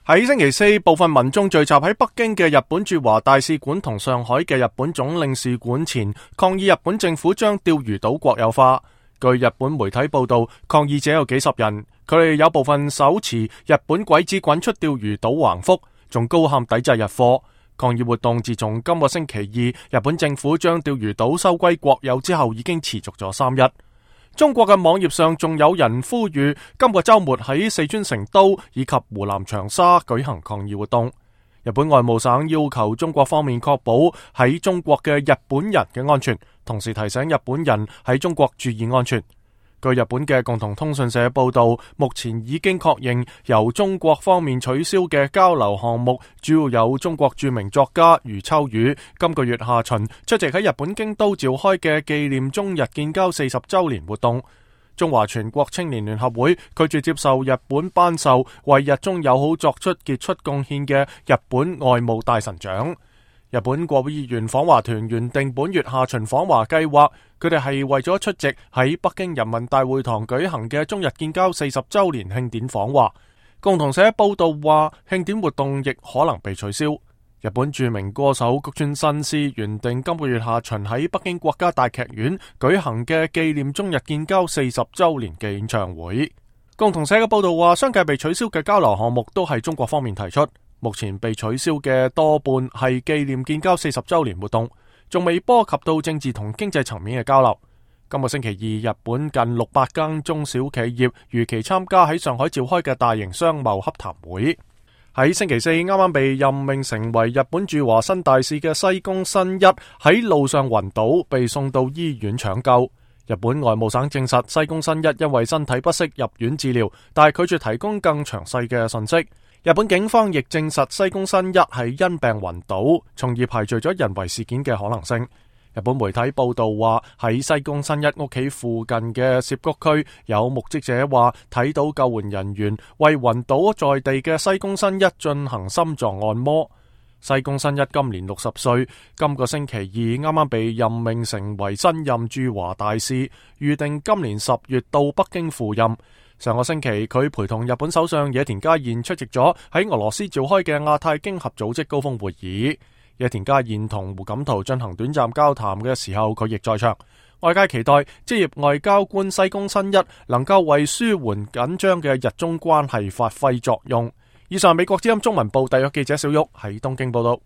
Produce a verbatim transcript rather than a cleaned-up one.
喺星期四，部分民眾聚集喺北京嘅日本駐華大使館同上海嘅日本總領事館前，抗議日本政府將釣魚島國有化。據日本媒體報道，抗議者有幾十人，佢哋有部分手持日本鬼子滾出釣魚島橫幅，仲高喊抵制日貨。抗議活動自從今個星期二日本政府將釣魚島收歸國有之後，已經持續咗三日。中國嘅網頁上仲有人呼籲今個週末喺四川成都以及湖南長沙舉行抗議活動。日本外務省要求中國方面確保喺中國嘅日本人嘅安全，同時提醒日本人喺中國注意安全。據日本嘅共同通訊社報道，目前已經確認由中國方面取消嘅交流項目，主要有中國著名作家余秋雨今個月下旬出席喺日本京都召開嘅紀念中日建交四十週年活動。中華全國青年聯合會拒絕接受日本頒授為日中友好作出傑出貢獻嘅日本外務大臣獎。日本國會議員訪華團原定本月下旬訪華計劃，佢哋係為咗出席喺北京人民大會堂舉行嘅中日建交四十週年慶典訪華。共同社報道話，慶典活動亦可能被取消。日本著名歌手谷川新司原定今個月下旬喺北京國家大劇院舉行嘅紀念中日建交四十週年嘅演唱會。共同社嘅報道話，相繼被取消嘅交流項目都係中國方面提出。目前被取消嘅多半係紀念建交四十週年活動，仲未波及到政治同經濟層面嘅交流。今個星期二，日本近六百間中小企業如期參加喺上海召開嘅大型商貿洽談會。喺星期四啱啱被任命成為日本駐華新大使嘅西宮新一喺路上暈倒，被送到醫院搶救。日本外務省證實西宮新一因為身體不適入院治療，但係拒絕提供更詳細嘅信息。日本警方亦證實西宮新一係因病暈倒，從而排除咗人為事件嘅可能性。日本媒體報道話，喺西宮新一屋企附近嘅涉谷區，有目擊者話睇到救援人員為暈倒在地嘅西宮新一進行心臟按摩。西宮新一今年六十歲，今個星期二啱啱被任命成為新任駐華大使，預定今年十月到北京赴任。上個星期佢陪同日本首相野田佳彥出席咗喺俄羅斯召開嘅亞太經合組織高峰會議。野田佳彥同胡錦濤進行短暫交談嘅時候，佢亦在場。外界期待職業外交官西宮新一能夠為舒緩緊張嘅日中關係發揮作用。以上美國之音中文部特約記者小玉喺東京報道。